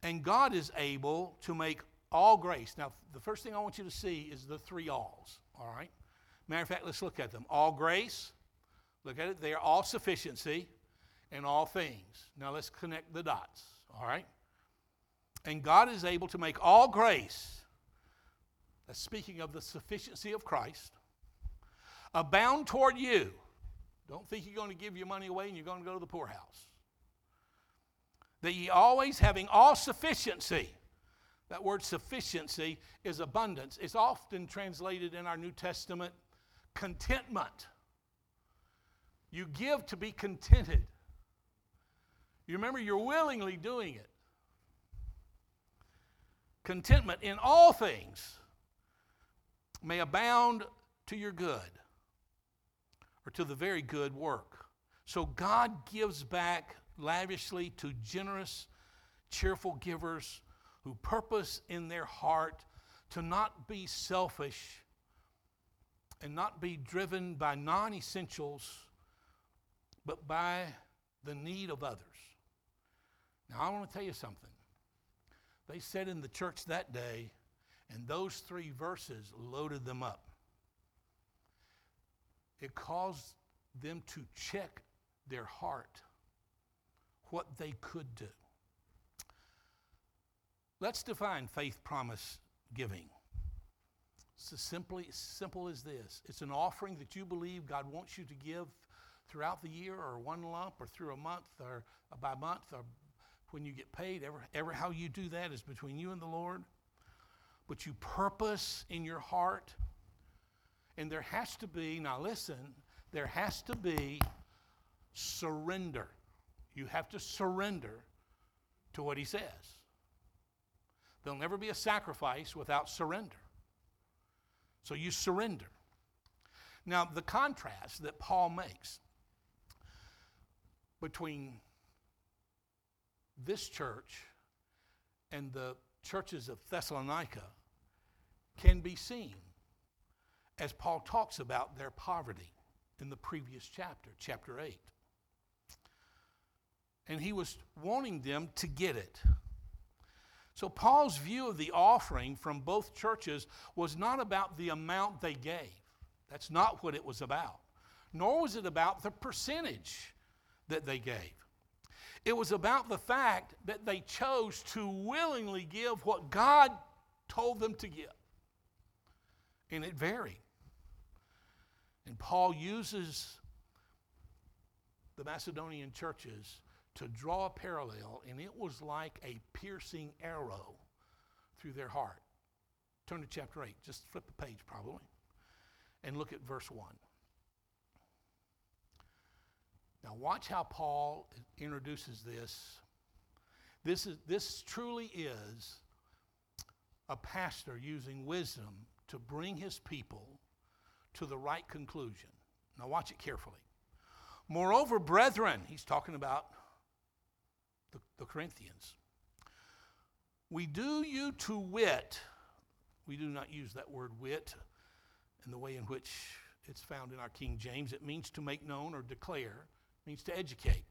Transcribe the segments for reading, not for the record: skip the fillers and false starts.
And God is able to make all grace. Now, the first thing I want you to see is the three alls, all right? Matter of fact, let's look at them. All grace, look at it. They are all sufficiency in all things. Now, let's connect the dots, all right? And God is able to make all grace, that's speaking of the sufficiency of Christ, abound toward you. Don't think you're going to give your money away and you're going to go to the poorhouse. That ye always having all sufficiency. That word sufficiency is abundance. It's often translated in our New Testament contentment. You give to be contented. You remember, you're willingly doing it. Contentment in all things may abound to your good, or to the very good work. So God gives back lavishly to generous, cheerful givers who purpose in their heart to not be selfish and not be driven by non-essentials, but by the need of others. Now, I want to tell you something. They said in the church that day, and those three verses loaded them up. It caused them to check their heart, what they could do. Let's define faith promise giving. It's as simple as this. It's an offering that you believe God wants you to give throughout the year, or one lump, or through a month, or by month, or when you get paid. Ever how you do that is between you and the Lord. But you purpose in your heart. And there has to be, now listen, there has to be surrender. You have to surrender to what he says. There'll never be a sacrifice without surrender. So you surrender. Now, the contrast that Paul makes between this church and the churches of Thessalonica can be seen as Paul talks about their poverty in the previous chapter, chapter 8. And he was wanting them to get it. So Paul's view of the offering from both churches was not about the amount they gave. That's not what it was about. Nor was it about the percentage that they gave. It was about the fact that they chose to willingly give what God told them to give. And it varied. And Paul uses the Macedonian churches to draw a parallel, and it was like a piercing arrow through their heart. Turn to chapter 8. Just flip the page probably. And look at verse 1. Now watch how Paul introduces this. This truly is a pastor using wisdom to bring his people to the right conclusion. Now watch it carefully. Moreover, brethren, he's talking about the Corinthians. We do you to wit. We do not use that word wit in the way in which it's found in our King James. It means to make known or declare. It means to educate.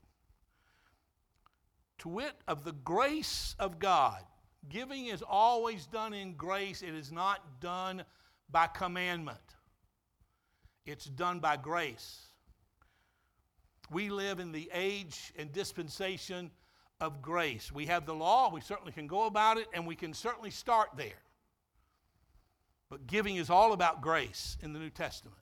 To wit of the grace of God. Giving is always done in grace. It is not done by commandment. It's done by grace. We live in the age and dispensation of grace. We have the law. We certainly can go about it, and we can certainly start there. But giving is all about grace in the New Testament.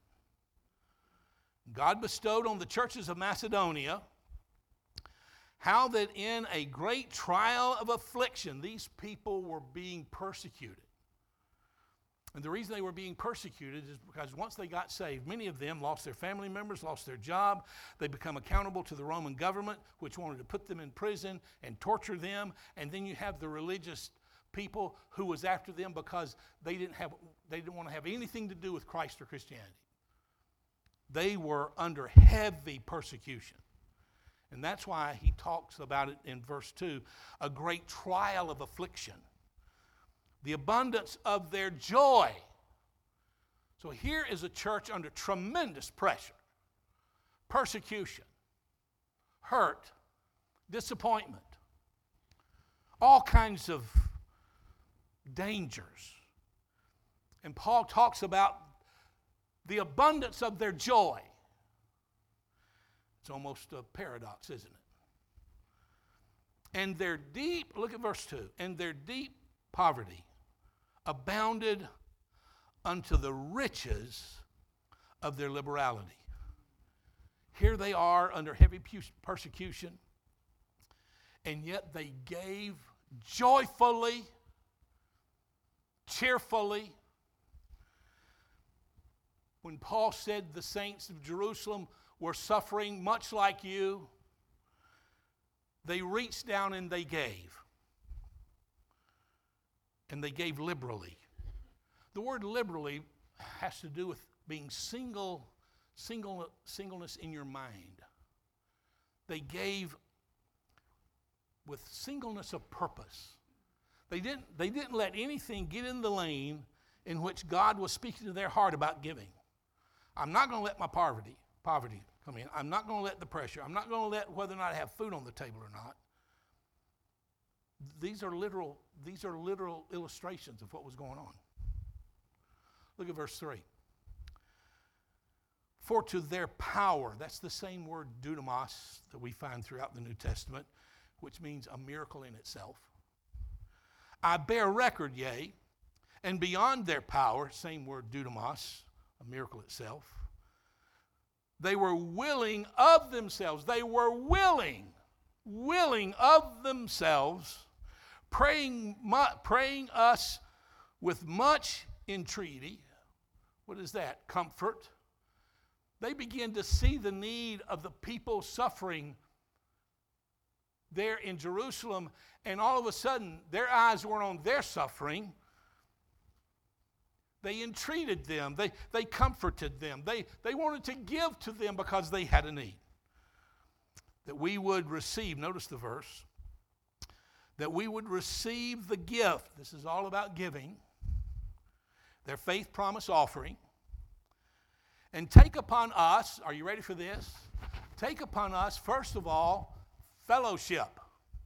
God bestowed on the churches of Macedonia how that in a great trial of affliction, these people were being persecuted. And the reason they were being persecuted is because once they got saved, many of them lost their family members, lost their job. They become accountable to the Roman government, which wanted to put them in prison and torture them. And then you have the religious people who was after them because they didn't want to have anything to do with Christ or Christianity. They were under heavy persecution. And that's why he talks about it in verse 2, a great trial of affliction. The abundance of their joy. So here is a church under tremendous pressure, persecution, hurt, disappointment. all kinds of dangers. And Paul talks about the abundance of their joy. It's almost a paradox, isn't it? And their deep, look at verse 2, and their deep poverty abounded unto the riches of their liberality. Here they are under heavy persecution, and yet they gave joyfully, cheerfully. When Paul said the saints of Jerusalem were suffering much like you, they reached down and they gave. And they gave liberally. The word liberally has to do with being singleness in your mind. They gave with singleness of purpose. They didn't let anything get in the lane in which God was speaking to their heart about giving. I'm not going to let my poverty come in. I'm not going to let the pressure. I'm not going to let whether or not I have food on the table or not. These are literal illustrations of what was going on. Look at verse 3. For to their power, that's the same word dunamis that we find throughout the New Testament, which means a miracle in itself. I bear record, yea, and beyond their power, same word dunamis, a miracle itself. They were willing of themselves. They were willing of themselves, praying us with much entreaty. What is that? Comfort. They began to see the need of the people suffering there in Jerusalem, and all of a sudden their eyes were on their suffering. They entreated them. They comforted them. They wanted to give to them because they had a need. That we would receive, notice the verse, that we would receive the gift. This is all about giving. Their faith promise offering. And take upon us, are you ready for this? Take upon us, first of all, fellowship.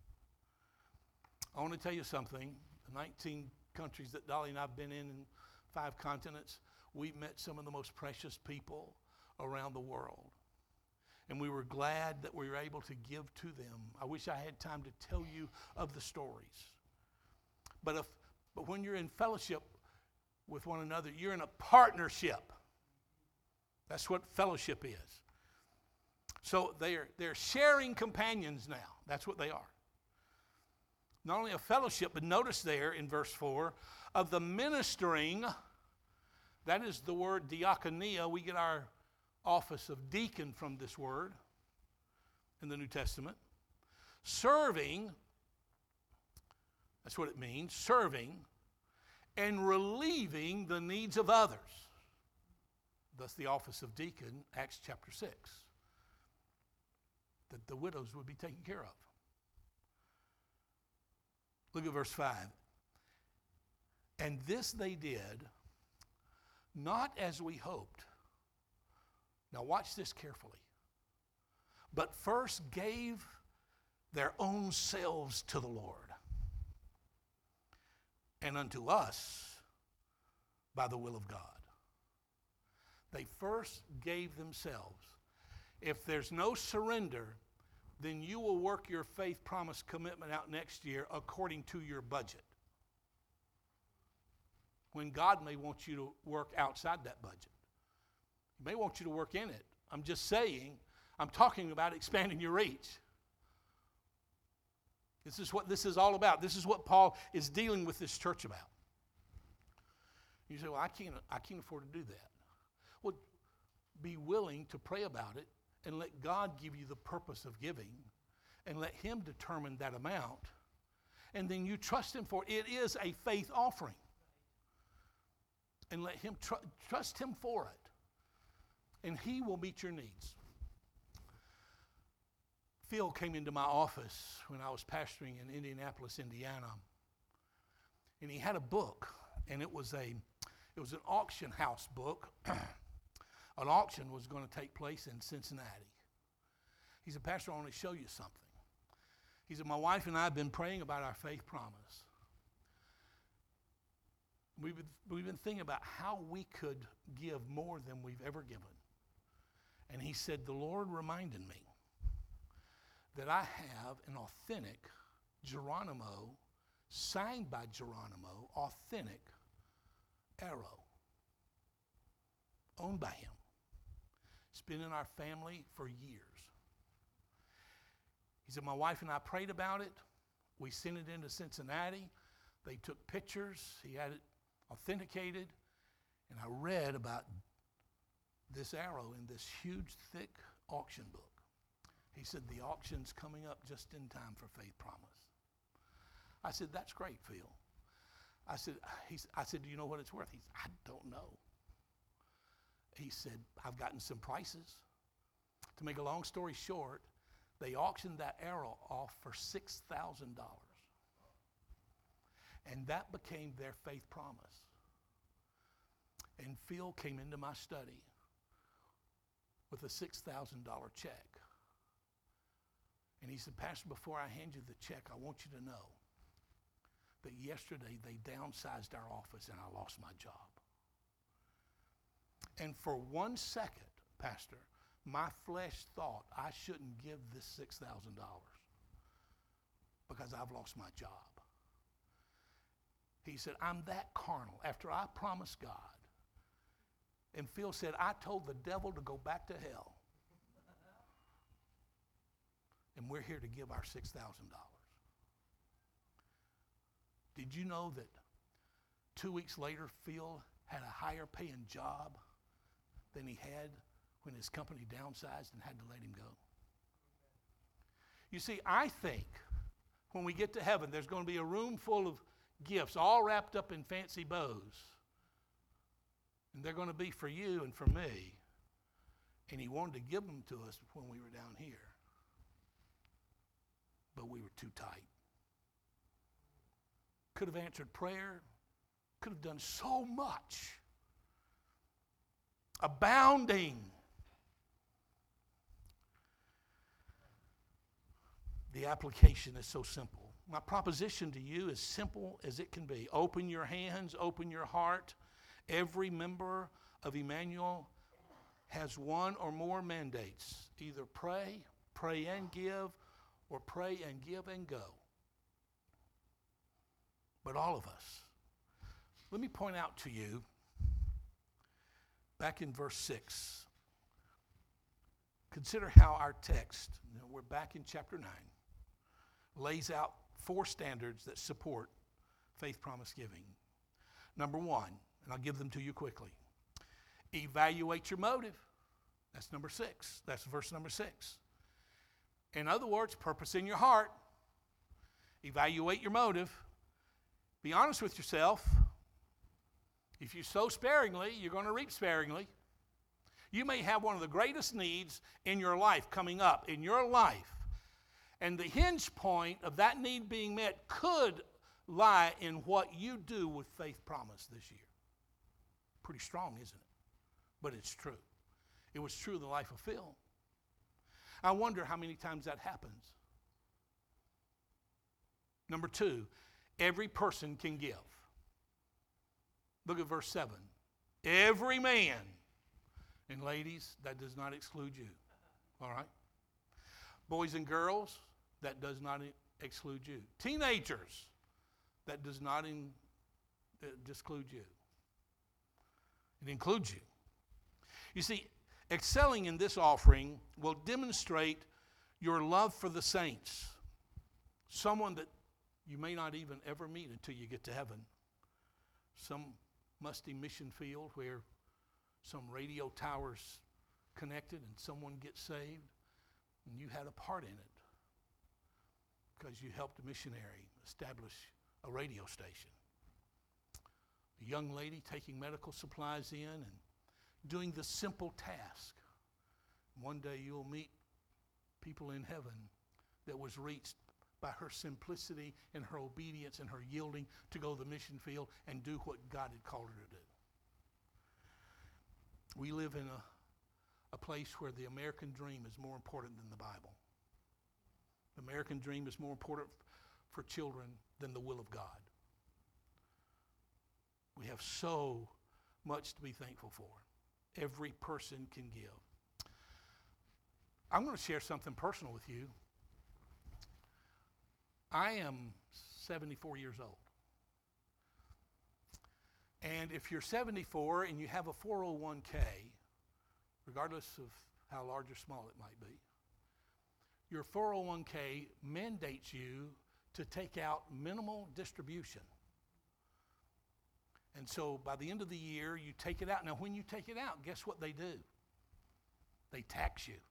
I want to tell you something. The 19 countries that Dolly and I have been in 5 continents, we've met some of the most precious people around the world. And we were glad that we were able to give to them. I wish I had time to tell you of the stories. But when you're in fellowship with one another, you're in a partnership. That's what fellowship is. So they're sharing companions now. That's what they are. Not only a fellowship, but notice there in verse 4, of the ministering, that is the word diakonia. We get our office of deacon from this word in the New Testament. Serving, that's what it means, serving and relieving the needs of others. Thus the office of deacon, Acts chapter 6, that the widows would be taken care of. Look at verse 5. And this they did, not as we hoped. Now watch this carefully. But first gave their own selves to the Lord, and unto us by the will of God. They first gave themselves. If there's no surrender, then you will work your faith promise commitment out next year according to your budget. When God may want you to work outside that budget. He may want you to work in it. I'm just saying, I'm talking about expanding your reach. This is what this is all about. This is what Paul is dealing with this church about. You say, well, I can't afford to do that. Well, be willing to pray about it and let God give you the purpose of giving and let Him determine that amount. And then you trust Him for it. It is a faith offering. And let Him trust Him for it. And He will meet your needs. Phil came into my office when I was pastoring in Indianapolis, Indiana. And he had a book, and it was an auction house book. An auction was going to take place in Cincinnati. He said, Pastor, I want to show you something. He said, my wife and I have been praying about our faith promise. We've been thinking about how we could give more than we've ever given. And he said, the Lord reminded me that I have an authentic Geronimo, signed by Geronimo, authentic arrow, owned by him. It's been in our family for years. He said, my wife and I prayed about it. We sent it into Cincinnati. They took pictures. He had it authenticated. And I read about this arrow in this huge, thick auction book. He said, the auction's coming up just in time for Faith Promise. I said, that's great, Phil. I said, do you know what it's worth? He said, I don't know. He said, I've gotten some prices. To make a long story short, they auctioned that arrow off for $6,000. And that became their faith promise. And Phil came into my study with a $6,000 check. And he said, Pastor, before I hand you the check, I want you to know that yesterday they downsized our office and I lost my job. And for 1 second, Pastor, my flesh thought I shouldn't give this $6,000 because I've lost my job. He said, I'm that carnal. After I promised God, and Phil said, I told the devil to go back to hell. And we're here to give our $6,000. Did you know that 2 weeks later, Phil had a higher paying job than he had when his company downsized and had to let him go? You see, I think when we get to heaven, there's going to be a room full of gifts all wrapped up in fancy bows. And they're going to be for you and for me. And he wanted to give them to us when we were down here. But we were too tight. Could have answered prayer. Could have done so much. Abounding. The application is so simple. My proposition to you is simple as it can be. Open your hands, open your heart. Every member of Emmanuel has one or more mandates. Either pray, pray and give, or pray and give and go. But all of us. Let me point out to you, back in verse 6, consider how our text, we're back in chapter 9, lays out 4 standards that support faith promise giving. Number 1, and I'll give them to you quickly. Evaluate your motive. That's number 6. That's verse number 6. In other words, purpose in your heart. Evaluate your motive. Be honest with yourself. If you sow sparingly, you're going to reap sparingly. You may have one of the greatest needs in your life coming up in your life. And the hinge point of that need being met could lie in what you do with faith promise this year. Pretty strong, isn't it? But it's true. It was true in the life of Phil. I wonder how many times that happens. Number 2, every person can give. Look at verse 7. Every man. And ladies, that does not exclude you. All right? Boys and girls, that does not exclude you. Teenagers, that does not exclude you. It includes you. You see, excelling in this offering will demonstrate your love for the saints. Someone that you may not even ever meet until you get to heaven. Some musty mission field where some radio towers connected and someone gets saved and you had a part in it because you helped a missionary establish a radio station. A young lady taking medical supplies in and doing the simple task. One day you'll meet people in heaven that was reached by her simplicity and her obedience and her yielding to go to the mission field and do what God had called her to do. We live in a place where the American dream is more important than the Bible. The American dream is more important for children than the will of God. We have so much to be thankful for. Every person can give. I'm going to share something personal with you. I am 74 years old. And if you're 74 and you have a 401k, regardless of how large or small it might be, your 401k mandates you to take out minimal distribution. And so by the end of the year, you take it out. Now, when you take it out, guess what they do? They tax you.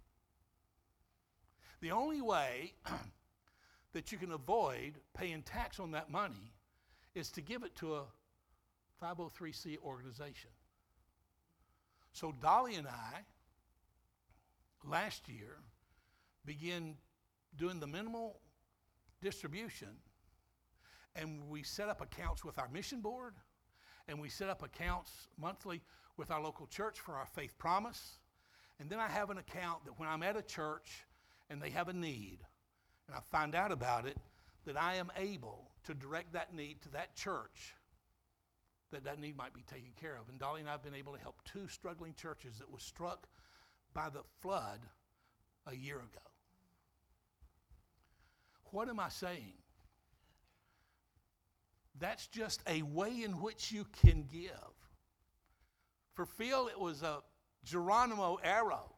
The only way that you can avoid paying tax on that money is to give it to a 503c organization. So Dolly and I, last year, began doing the minimal distribution, and we set up accounts with our mission board, and we set up accounts monthly with our local church for our Faith Promise. And then I have an account that when I'm at a church and they have a need, and I find out about it, that I am able to direct that need to that church, that need might be taken care of. And Dolly and I have been able to help 2 struggling churches that was struck by the flood a year ago. What am I saying? That's just a way in which you can give. For Phil, it was a Geronimo arrow.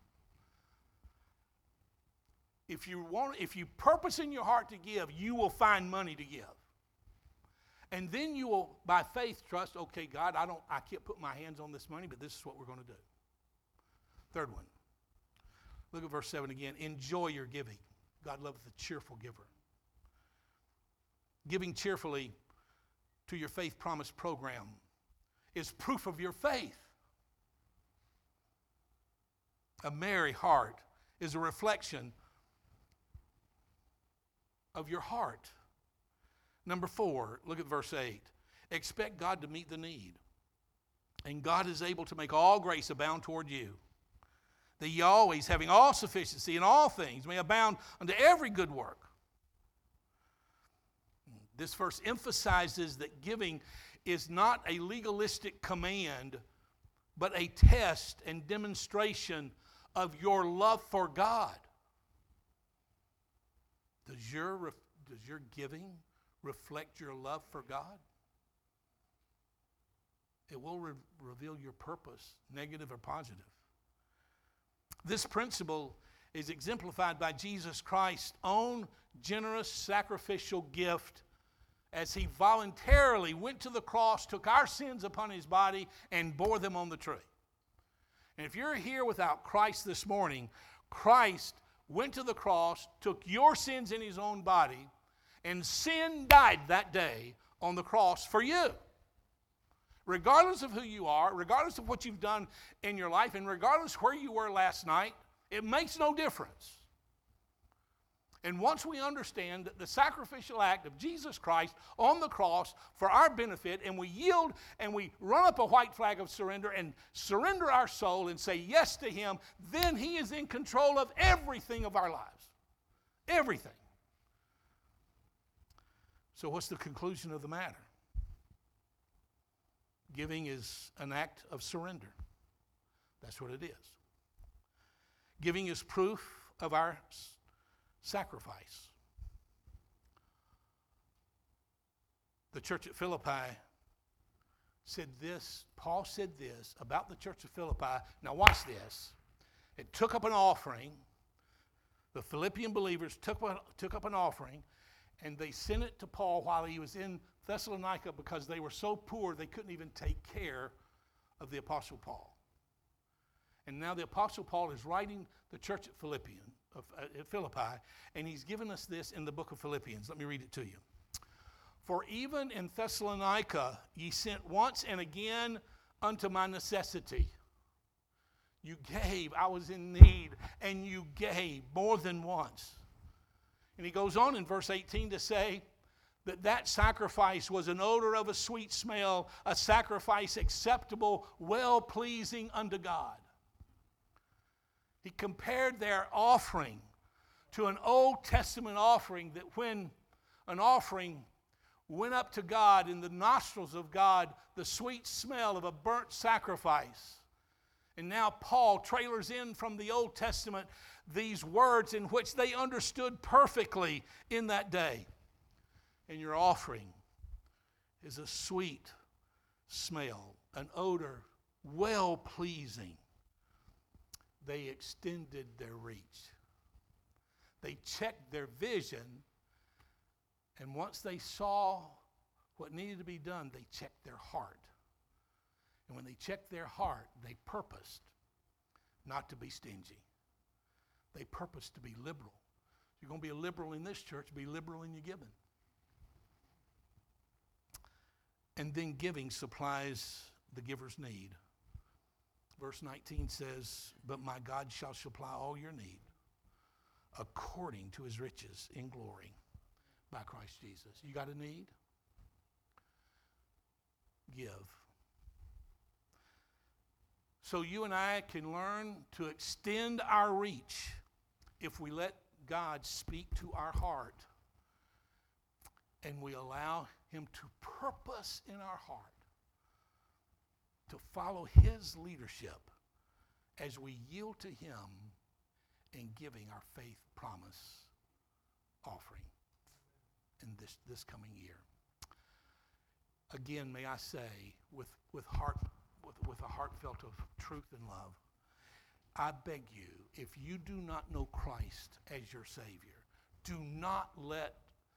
If you purpose in your heart to give, you will find money to give. And then you will, by faith, trust, okay, God, I can't put my hands on this money, but this is what we're going to do. Third one. Look at verse 7 again. Enjoy your giving. God loveth a cheerful giver. Giving cheerfully to your Faith Promise program is proof of your faith. A merry heart is a reflection of your heart. Number 4, look at verse 8. Expect God to meet the need. And God is able to make all grace abound toward you, that ye always, having all sufficiency in all things, may abound unto every good work. This verse emphasizes that giving is not a legalistic command, but a test and demonstration of your love for God. Does your giving reflect your love for God? It will reveal your purpose, negative or positive. This principle is exemplified by Jesus Christ's own generous sacrificial gift as he voluntarily went to the cross, took our sins upon his body, and bore them on the tree. And if you're here without Christ this morning, Christ went to the cross, took your sins in his own body, and sin died that day on the cross for you. Regardless of who you are, regardless of what you've done in your life, and regardless where you were last night, it makes no difference. And once we understand that the sacrificial act of Jesus Christ on the cross for our benefit, and we yield and we run up a white flag of surrender and surrender our soul and say yes to him, then he is in control of everything of our lives. Everything. So what's the conclusion of the matter? Giving is an act of surrender. That's what it is. Giving is proof of our sacrifice. The church at Philippi said this, Paul said this about the church of Philippi. Now watch this. It took up an offering. The Philippian believers took up an offering, and they sent it to Paul while he was in Thessalonica because they were so poor they couldn't even take care of the Apostle Paul. And now the Apostle Paul is writing the church at Philippi, and he's given us this in the book of Philippians. Let me read it to you. For even in Thessalonica ye sent once and again unto my necessity. You gave, I was in need, and you gave more than once. And he goes on in verse 18 to say that sacrifice was an odor of a sweet smell, a sacrifice acceptable, well-pleasing unto God. He compared their offering to an Old Testament offering, that when an offering went up to God in the nostrils of God, the sweet smell of a burnt sacrifice. And now Paul trailers in from the Old Testament these words in which they understood perfectly in that day. And your offering is a sweet smell, an odor well-pleasing. They extended their reach. They checked their vision, and once they saw what needed to be done, they checked their heart. And when they checked their heart, they purposed not to be stingy. They purposed to be liberal. If you're going to be a liberal in this church, be liberal in your giving. And then giving supplies the giver's need. Verse 19 says, "But my God shall supply all your need according to his riches in glory by Christ Jesus." You got a need? Give. So you and I can learn to extend our reach if we let God speak to our heart and we allow him to purpose in our heart to follow his leadership as we yield to him in giving our faith promise offering in this coming year. Again, may I say, with a heartfelt of truth and love, I beg you, if you do not know Christ as your Savior, do not let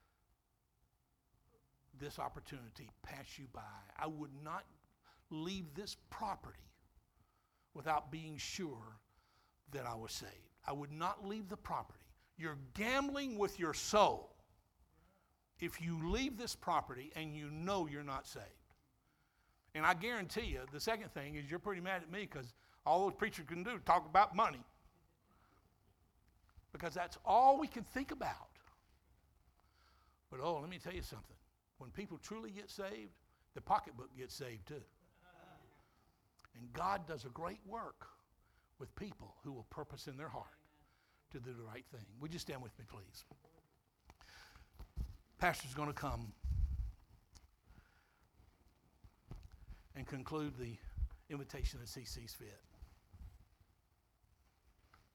this opportunity pass you by. I would not leave this property without being sure that I was saved. I would not leave the property. You're gambling with your soul if you leave this property and you know you're not saved. And I guarantee you, the second thing is you're pretty mad at me because all those preachers can do is talk about money. Because that's all we can think about. But let me tell you something. When people truly get saved, the pocketbook gets saved too. And God does a great work with people who will purpose in their heart to do the right thing. Would you stand with me, please? Pastor's going to come and conclude the invitation as he sees fit.